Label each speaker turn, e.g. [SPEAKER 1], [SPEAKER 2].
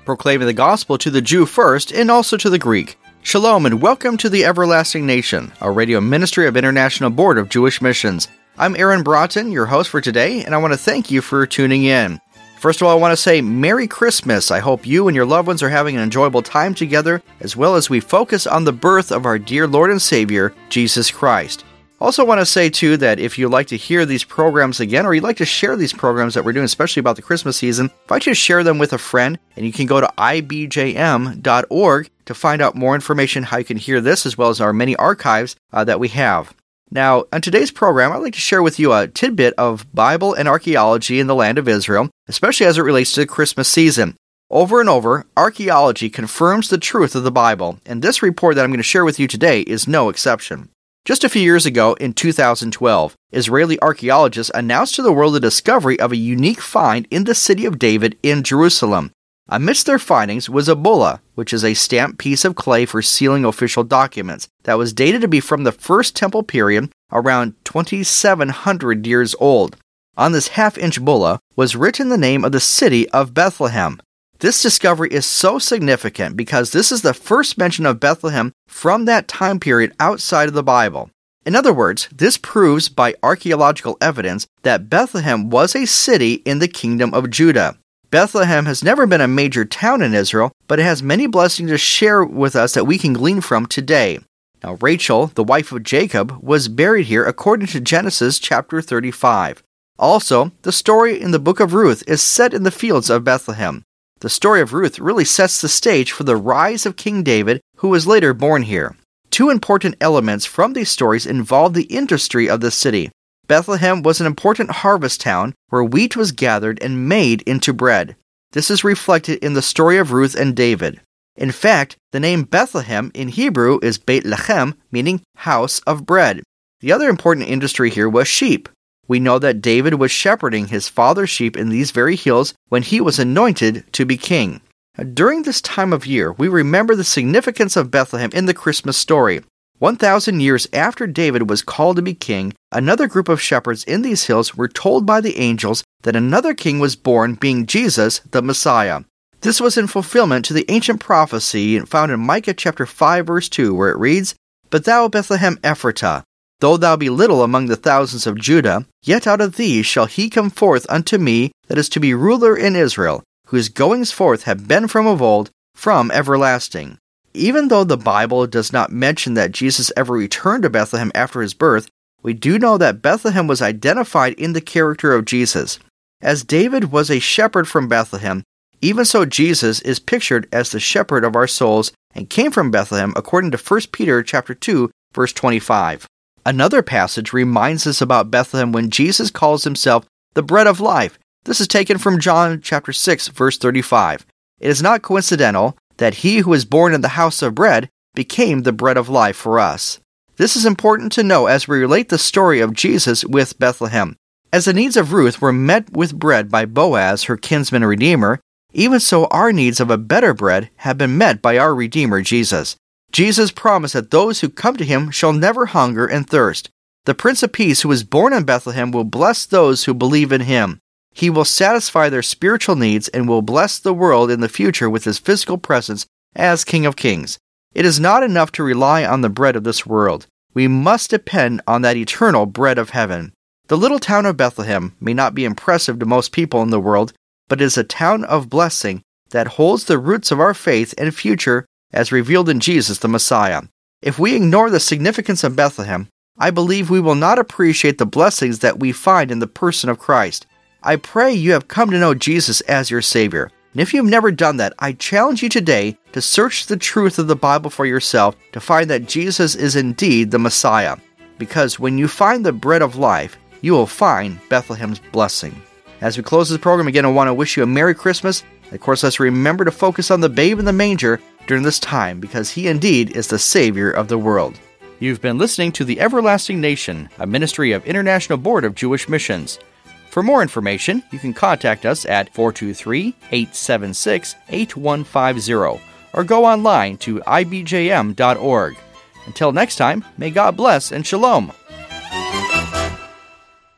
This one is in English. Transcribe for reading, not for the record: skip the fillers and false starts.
[SPEAKER 1] proclaiming the gospel to the Jew first and also to the Greek. Shalom and welcome to the Everlasting Nation, a radio ministry of International Board of Jewish Missions. I'm Aaron Broughton, your host for today, and I want to thank you for tuning in. First of all, I want to say Merry Christmas. I hope you and your loved ones are having an enjoyable time together, as well as we focus on the birth of our dear Lord and Savior, Jesus Christ. Also want to say, too, that if you'd like to hear these programs again, or you'd like to share these programs that we're doing, especially about the Christmas season, I invite you to share them with a friend, and you can go to ibjm.org to find out more information how you can hear this, as well as our many archives that we have. Now, on today's program, I'd like to share with you a tidbit of Bible and archaeology in the land of Israel, especially as it relates to the Christmas season. Over and over, archaeology confirms the truth of the Bible, and this report that I'm going to share with you today is no exception. Just a few years ago, in 2012, Israeli archaeologists announced to the world the discovery of a unique find in the city of David in Jerusalem. Amidst their findings was a bulla, which is a stamped piece of clay for sealing official documents, that was dated to be from the First Temple period, around 2,700 years old. On this half-inch bulla was written the name of the city of Bethlehem. This discovery is so significant because this is the first mention of Bethlehem from that time period outside of the Bible. In other words, this proves by archaeological evidence that Bethlehem was a city in the kingdom of Judah. Bethlehem has never been a major town in Israel, but it has many blessings to share with us that we can glean from today. Now, Rachel, the wife of Jacob, was buried here according to Genesis chapter 35. Also, the story in the book of Ruth is set in the fields of Bethlehem. The story of Ruth really sets the stage for the rise of King David, who was later born here. Two important elements from these stories involve the industry of the city. Bethlehem was an important harvest town where wheat was gathered and made into bread. This is reflected in the story of Ruth and David. In fact, the name Bethlehem in Hebrew is Beit Lechem, meaning house of bread. The other important industry here was sheep. We know that David was shepherding his father's sheep in these very hills when he was anointed to be king. During this time of year, we remember the significance of Bethlehem in the Christmas story. 1,000 years after David was called to be king, another group of shepherds in these hills were told by the angels that another king was born, being Jesus, the Messiah. This was in fulfillment to the ancient prophecy found in Micah chapter 5, verse 2, where it reads, "But thou, Bethlehem Ephratah, though thou be little among the thousands of Judah, yet out of thee shall he come forth unto me that is to be ruler in Israel, whose goings forth have been from of old, from everlasting." Even though the Bible does not mention that Jesus ever returned to Bethlehem after his birth, we do know that Bethlehem was identified in the character of Jesus. As David was a shepherd from Bethlehem, even so Jesus is pictured as the shepherd of our souls and came from Bethlehem according to 1 Peter chapter 2, verse 25. Another passage reminds us about Bethlehem when Jesus calls himself the bread of life. This is taken from John chapter 6, verse 35. It is not coincidental that he who was born in the house of bread became the bread of life for us. This is important to know as we relate the story of Jesus with Bethlehem. As the needs of Ruth were met with bread by Boaz, her kinsman and redeemer, even so our needs of a better bread have been met by our Redeemer Jesus. Jesus promised that those who come to him shall never hunger and thirst. The Prince of Peace who was born in Bethlehem will bless those who believe in him. He will satisfy their spiritual needs and will bless the world in the future with his physical presence as King of Kings. It is not enough to rely on the bread of this world. We must depend on that eternal bread of heaven. The little town of Bethlehem may not be impressive to most people in the world, but it is a town of blessing that holds the roots of our faith and future as revealed in Jesus the Messiah. If we ignore the significance of Bethlehem, I believe we will not appreciate the blessings that we find in the person of Christ. I pray you have come to know Jesus as your Savior. And if you've never done that, I challenge you today to search the truth of the Bible for yourself to find that Jesus is indeed the Messiah. Because when you find the bread of life, you will find Bethlehem's blessing. As we close this program, again, I want to wish you a Merry Christmas. And of course, let's remember to focus on the babe in the manger during this time, because he indeed is the Savior of the world. You've been listening to The Everlasting Nation, a ministry of International Board of Jewish Missions. For more information, you can contact us at 423-876-8150 or go online to ibjm.org. Until next time, may God bless and shalom.